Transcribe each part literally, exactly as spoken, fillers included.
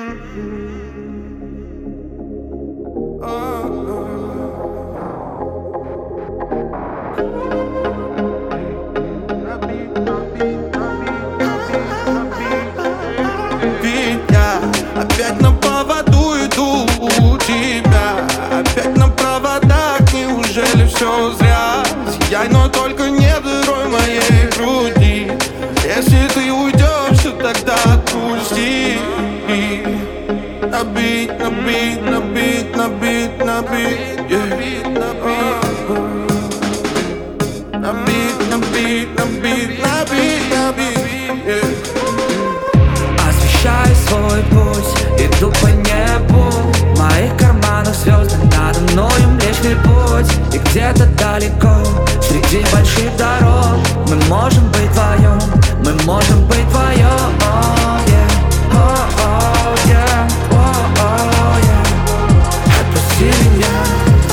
Опять на поводу иду у тебя, опять на проводах, неужели все зря? Сияй, но только не взрывай моей груди. Если ты уйдешь, то тогда отпусти. Набить, набить, набить, набить, набить, yeah. Набить, набить, набить, набить, набить, yeah. Освещаю свой путь, иду по небу. В моих карманах звезды, надо мною Млечный Путь. И где-то далеко, среди больших дорог, мы можем быть вдвоем, мы можем быть вдвоем. Oh, yeah. Oh, oh, yeah. Oh, oh, yeah. Отпусти меня.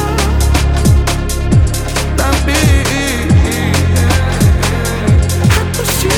Отпусти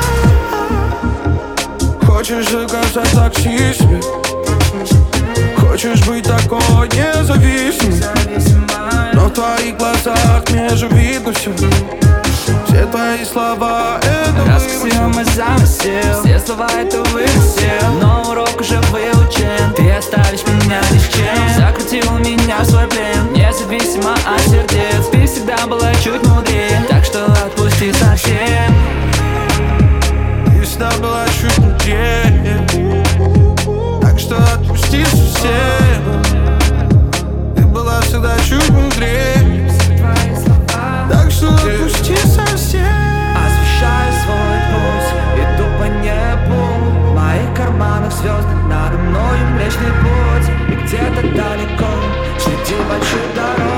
меня. Хочешь оказаться токсичным, хочешь быть такой независимым, но в твоих глазах мне же видно все. Все твои слова — это Раскусил мой замысел, все слова это выносил, но урок уже выучен. Ты оставишь меня ни с чем, закрутил меня в свой плен, независимо от сердец. Ты всегда была чуть мудрее, так что отпусти совсем. Ты всегда была чуть мудрее, так что отпусти совсем. Ты была всегда чуть мудрее, так что отпусти совсем. Освещаю свой путь, иду по небу. В моих карманах звезды, надо мною Млечный Путь. И где-то далеко, среди больших дорог,